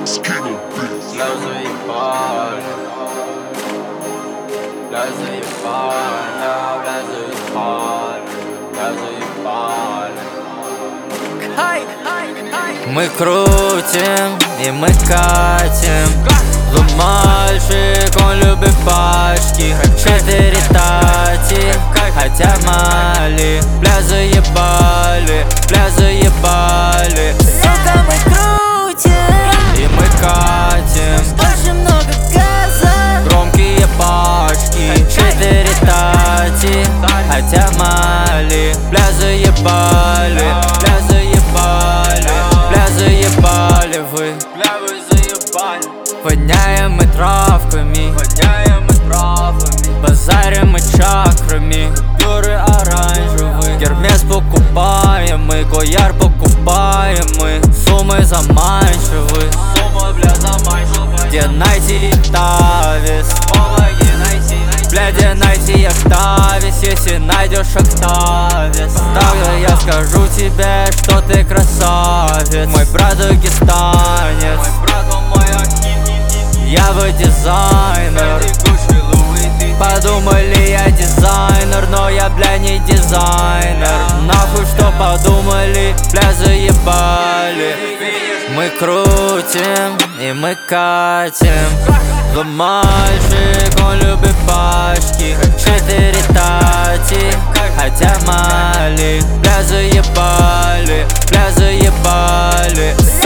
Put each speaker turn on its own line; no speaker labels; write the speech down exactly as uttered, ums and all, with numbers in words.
Бля, заебали. Бля, заебали, бля, заебали. Бля, заебали. Мы крутим и мы катим. Злой мальчик, он любит пачки. Четыре тати, хотя мали. Бля, заебали, бля, заебали.
Сука, мы крутим
и мы катим.
Очень много газа,
Громкие пачки, четыре тати, хотя мали. Бля, заебали, бля, заебали, бля, заебали вы. Бля, вы заебали. Воняем мы травками, воняем мы травами. Базарим мы чакрами, купюры оранжевые. Гермес покупаем мы, Гояр покупаем мы. Суммы заманчивые, сумма, бля, заманчивая. Где найти Октавис? Бля, где найти Октавис, если найдешь Октавис? Тогда я скажу тебе, что ты красавец. Мой брат дагестанец, я бы дизайнер. Подумали, я дизайнер, но я, бля, не дизайнер. Нахуй что подумали, бля, заебали. Мы крутим и мы катим. Злой мальчик, он любит пачки. Четыре тати, хотя мали. Бля, заебали, бля, заебали.